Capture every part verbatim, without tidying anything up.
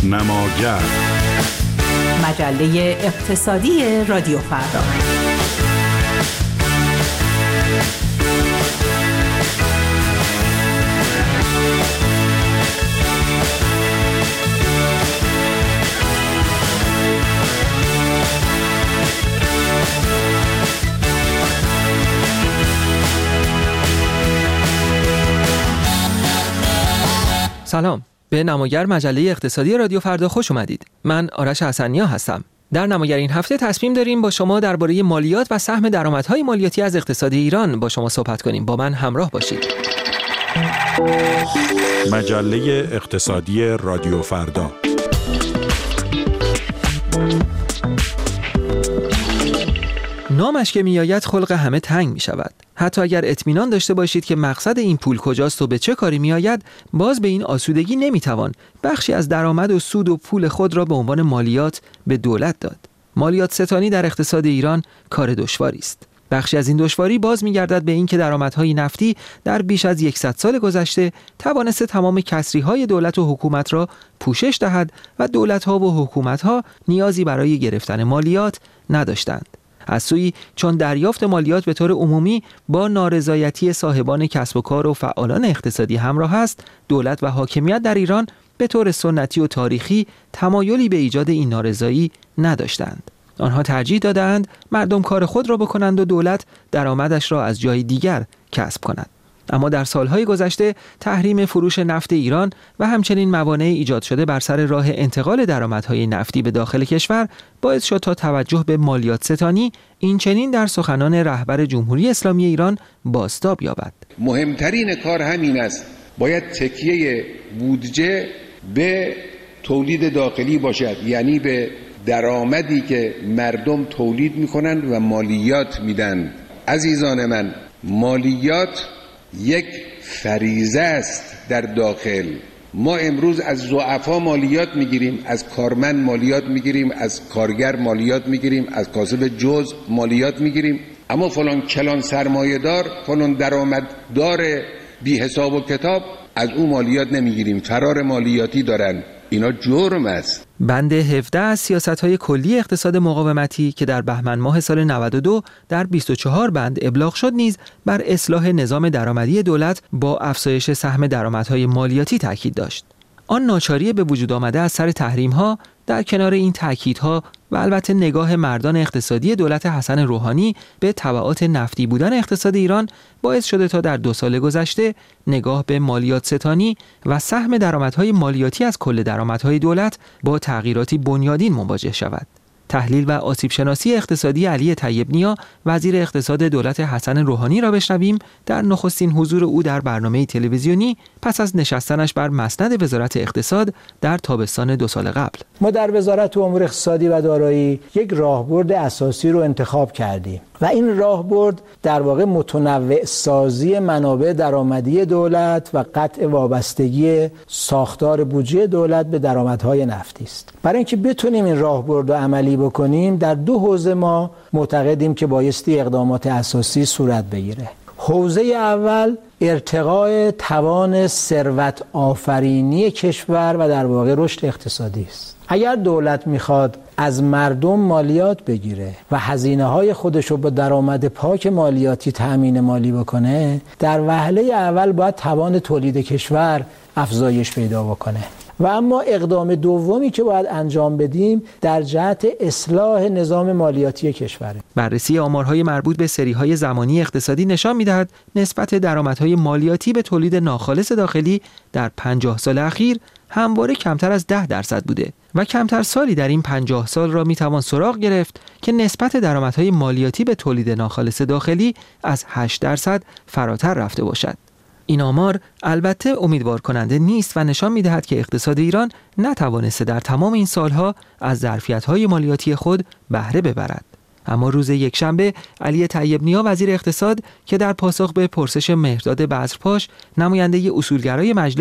نماگر، مجله اقتصادی رادیو فردا. سلام، به نماگر مجله اقتصادی رادیو فردا خوش اومدید. من آرش حسنیا هستم. در نماگر این هفته تصمیم داریم با شما درباره مالیات و سهم درآمدهای مالیاتی از اقتصاد ایران با شما صحبت کنیم. با من همراه باشید. مجله اقتصادی رادیو فردا. نامش که میآید خلق همه تنگ می شود. حتی اگر اطمینان داشته باشید که مقصد این پول کجاست و به چه کاری میآید، باز به این آسودگی نمیتوان بخشی از درآمد و سود و پول خود را به عنوان مالیات به دولت داد. مالیات ستانی در اقتصاد ایران کار دشواری است. بخشی از این دشواری باز میگردد به این که درآمدهای نفتی در بیش از صد سال گذشته توانسته تمام کسریهای دولت و حکومت را پوشش دهد و دولت‌ها و حکومت‌ها نیازی برای گرفتن مالیات نداشتند. از سوی چون دریافت مالیات به طور عمومی با نارضایتی صاحبان کسب و کار و فعالان اقتصادی همراه است، دولت و حاکمیت در ایران به طور سنتی و تاریخی تمایلی به ایجاد این نارضایی نداشتند. آنها ترجیح دادند مردم کار خود را بکنند و دولت درآمدش را از جای دیگر کسب کند. اما در سالهای گذشته تحریم فروش نفت ایران و همچنین موانع ایجاد شده بر سر راه انتقال درآمدهای نفتی به داخل کشور باعث شد تا توجه به مالیات ستانی این چنین در سخنان رهبر جمهوری اسلامی ایران بازتاب یابد. مهمترین کار همین است، باید تکیه بودجه به تولید داخلی باشد، یعنی به درآمدی که مردم تولید میکنند و مالیات میدن. عزیزان من، مالیات یک فریضه است در داخل. ما امروز از ضعفا مالیات میگیریم، از کارمند مالیات میگیریم، از کارگر مالیات میگیریم، از کاسب جز مالیات میگیریم، اما فلان کلان سرمایه دار، فلان درآمددار بی حساب و کتاب، از اون مالیات نمیگیریم. فرار مالیاتی دارن. اینا جرم است. بند هفده از سیاست‌های کلی اقتصاد مقاومتی که در بهمن ماه سال نود و دو در بیست و چهار بند ابلاغ شد نیز بر اصلاح نظام درآمدی دولت با افزایش سهم درآمدهای مالیاتی تاکید داشت. آن ناچاری به وجود آمده از سر تحریم‌ها در کنار این تاکیدها و البته نگاه مردان اقتصادی دولت حسن روحانی به تبعات نفتی بودن اقتصاد ایران باعث شده تا در دو سال گذشته نگاه به مالیات ستانی و سهم درآمدهای مالیاتی از کل درآمدهای دولت با تغییراتی بنیادین مواجه شود. تحلیل و آسیب شناسی اقتصادی علی طیب نیا، وزیر اقتصاد دولت حسن روحانی را بشنویم در نخستین حضور او در برنامه تلویزیونی پس از نشستنش بر مسند وزارت اقتصاد در تابستان دو سال قبل. ما در وزارت امور اقتصادی و دارایی یک راهبرد اساسی رو انتخاب کردیم و این راهبرد در واقع متنوع سازی منابع درآمدی دولت و قطع وابستگی ساختار بودجه دولت به درآمدهای نفتی است. برای اینکه بتونیم این راهبرد رو عملی بکنیم، در دو حوزه ما معتقدیم که بایستی اقدامات اساسی صورت بگیره. حوزه اول ارتقاء توان ثروت آفرینی کشور و در واقع رشد اقتصادی است. اگر دولت میخواد از مردم مالیات بگیره و هزینه‌های خودش رو با درآمد پاک مالیاتی تأمین مالی بکنه، در وهله اول باید توان تولید کشور افزایش پیدا بکنه. و اما اقدام دومی که باید انجام بدیم در جهت اصلاح نظام مالیاتی کشوره. بررسی آمارهای مربوط به سریهای زمانی اقتصادی نشان می‌دهد نسبت درآمدهای مالیاتی به تولید ناخالص داخلی در پنجاه سال اخیر همواره کمتر از ده درصد بوده و کمتر سالی در این پنجاه سال را میتوان سراغ گرفت که نسبت درآمدهای مالیاتی به تولید ناخالص داخلی از هشت درصد فراتر رفته باشد. این آمار البته امیدوار کننده نیست و نشان می‌دهد که اقتصاد ایران نتوانسته در تمام این سالها از ظرفیت‌های مالیاتی خود بهره ببرد. اما روز یکشنبه علی طیب نیا، وزیر اقتصاد، که در پاسخ به پرسش مهرداد بذرپاش نماینده اصولگرای مجلس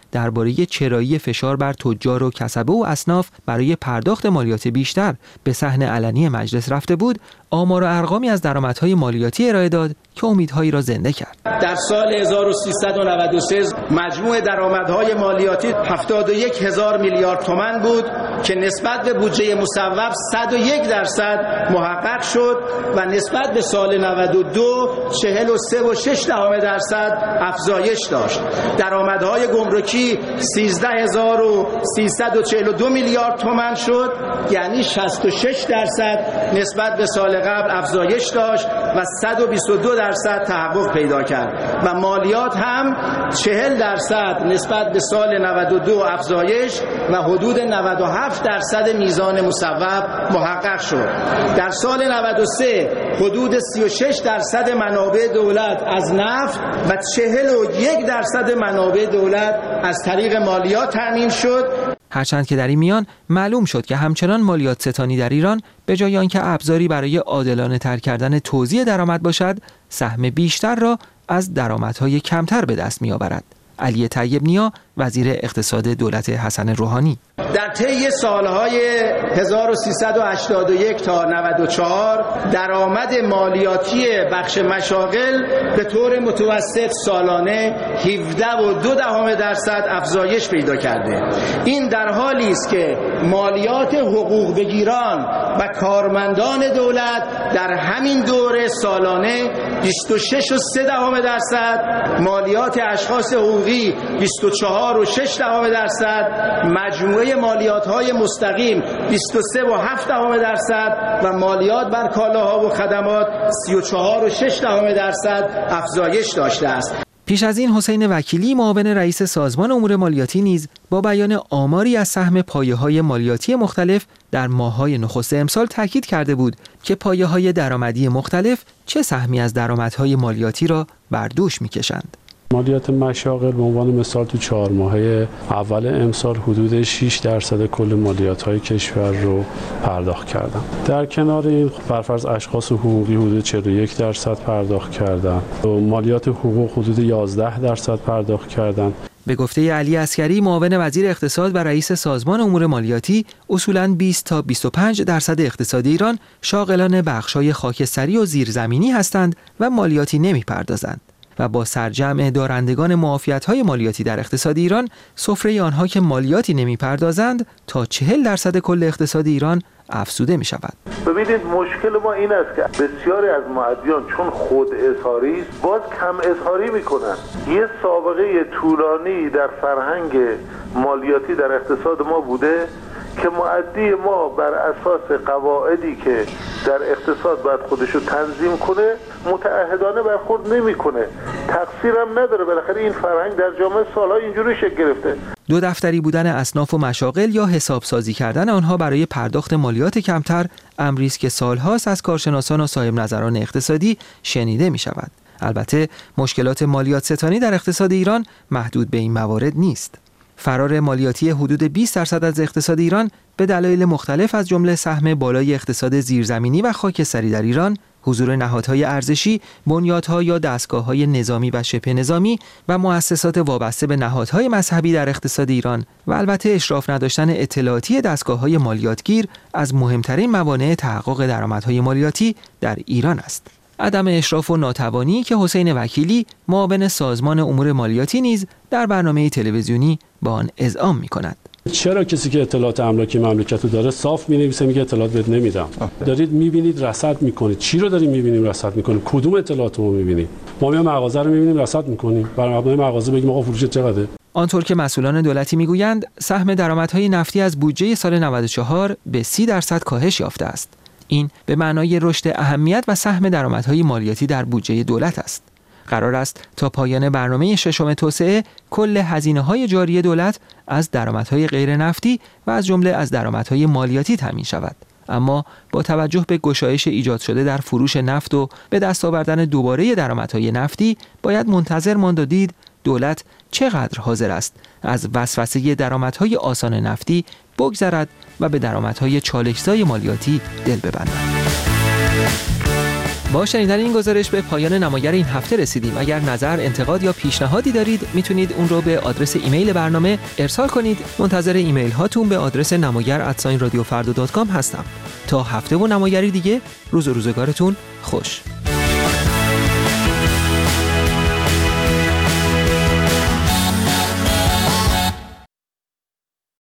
درباره چرایی فشار بر تجار و کسبه و اصناف برای پرداخت مالیات بیشتر به صحن علنی مجلس رفته بود، آمار و ارقامی از درآمدهای مالیاتی ارائه داد که امیدهایی را زنده کرد. در سال هزار و سیصد و نود و سه مجموع درآمدهای مالیاتی هفتاد و یک هزار میلیارد تومان بود که نسبت به بودجه مصوب صد و یک درصد محقق شد و نسبت به سال نود و دو چهل و سه و شش دهم درصد افزایش داشت. درآمدهای گمرکی سیزده هزار و سیصد و چهل و دو میلیارد تومان شد، یعنی شصت و شش درصد نسبت به سال قبل افزایش داشت و صد و بیست و دو درصد تحقق پیدا کرد و مالیات هم چهل درصد نسبت به سال نود و دو افزایش و حدود نود و هفت درصد میزان مصوب محقق شد. در سال نود و سه حدود سی و شش درصد منابع دولت از نفت و چهل و یک درصد منابع دولت از طریق مالیات تامین شد. هرچند که در این میان معلوم شد که همچنان مالیات ستانی در ایران به جای آنکه ابزاری برای عادلانه تر کردن توزیع درآمد باشد، سهم بیشتر را از درآمدهای کمتر به دست می‌آورد. علی طیب نیا، وزیر اقتصاد دولت حسن روحانی: در طی سالهای هزار و سیصد و هشتاد و یک تا نود و چهار درآمد مالیاتی بخش مشاغل به طور متوسط سالانه هفده و دو دهم درصد افزایش پیدا کرده. این در حالی است که مالیات حقوق بگیران و کارمندان دولت در همین دوره سالانه بیست و شش و سه دهم درصد، مالیات اشخاص حقوقی بیست و چهار و شش دهم درصد، مجموعه مالیات‌های مستقیم بیست و سه و هفت دهم درصد و مالیات بر کالاها و خدمات سی و چهار و شش دهم درصد افزایش داشته است. پیش از این حسین وکیلی، معاون رئیس سازمان امور مالیاتی، نیز با بیان آماری از سهم پایه‌های مالیاتی مختلف در ماه‌های نخست امسال تاکید کرده بود که پایه‌های درآمدی مختلف چه سهمی از درآمدهای مالیاتی را بر دوش می‌کشند. مالیات مشاغل به عنوان مثال تو چهار ماهه اول امسال حدود شش درصد کل مالیات‌های کشور رو پرداخت کردن. در کنار این برفرض اشخاص حقوقی حدود چهل و یک درصد پرداخت کردن و مالیات حقوق حدود یازده درصد پرداخت کردن. به گفته علی عسکری، معاون وزیر اقتصاد و رئیس سازمان امور مالیاتی، اصولاً بیست تا بیست و پنج درصد اقتصاد ایران شاغلان بخش‌های خاکستری و زیرزمینی هستند و مالیاتی نمی‌پردازند و با سرجمع دارندگان معافیت‌های مالیاتی در اقتصاد ایران، سفره آنها که مالیاتی نمی‌پردازند تا چهل درصد کل اقتصاد ایران افزوده می‌شود. ببینید مشکل ما این است که بسیاری از مؤدیان چون خود اظهاری است باز کم اظهاری می‌کنند. یه سابقه طولانی در فرهنگ مالیاتی در اقتصاد ما بوده که مؤدی ما بر اساس قواعدی که در اقتصاد باید خودشو تنظیم کنه متعهدانه برخورد نمیکنه. تقصیرم نداره، بالاخره این فرهنگ در جامعه سالها اینجوری شکل گرفته. دو دفتری بودن اصناف و مشاغل یا حسابسازی کردن آنها برای پرداخت مالیات کمتر امری است که سالهاست از کارشناسان و صاحب نظران اقتصادی شنیده می شود. البته مشکلات مالیات ستانی در اقتصاد ایران محدود به این موارد نیست. فرار مالیاتی حدود بیست درصد از اقتصاد ایران به دلایل مختلف از جمله سهم بالای اقتصاد زیرزمینی و خاکستری در ایران، حضور نهادهای ارزشی، بنیادها یا دستگاه‌های نظامی و شبه نظامی و مؤسسات وابسته به نهادهای مذهبی در اقتصاد ایران و البته اشراف نداشتن اطلاعاتی دستگاه‌های مالیاتگیر از مهمترین موانع تحقق درآمدهای مالیاتی در ایران است. عدم اشراف و ناتوانی که حسین وکیلی، معاون سازمان امور مالیاتی، نیز در برنامه تلویزیونی با آن اذعان می‌کند. چرا کسی که اطلاعات املاکی مملکت رو داره صاف می‌نویسه میگه اطلاعات بهت نمیدم؟ دارید می‌بینید رصد می‌کنید. چی رو داریم می‌بینیم رصد می‌کنیم؟ کدوم اطلاعات رو می‌بینیم؟ ما میام مغازه رو می‌بینیم رصد می‌کنیم. بر مبنای مغازه بگیم آقا فروش چقدره؟ آنطور که مسئولان دولتی می‌گویند، سهم درآمدهای نفتی از بودجه سال نود و چهار به سی درصد کاهش یافته است. این به معنای رشد اهمیت و سهم درآمدهای مالیاتی در بودجه دولت است. قرار است تا پایان برنامه ششم توسعه کل هزینه‌های جاری دولت از درآمدهای غیر نفتی و از جمله از درآمدهای مالیاتی تامین شود. اما با توجه به گشایش ایجاد شده در فروش نفت و به دست آوردن دوباره درآمدهای نفتی، باید منتظر ماند و دید دولت چقدر حاضر است از وسوسه درآمدهای آسان نفتی بگذرد و به درآمدهای چالش‌زای مالیاتی دل ببندد. با شنیدن این گزارش به پایان نماگر این هفته رسیدیم. اگر نظر، انتقاد یا پیشنهادی دارید میتونید اون رو به آدرس ایمیل برنامه ارسال کنید. منتظر ایمیل هاتون به آدرس نماگر ات رادیو فردا دات کام هستم. تا هفته و نمایری دیگه، روز و روزگارتون خوش.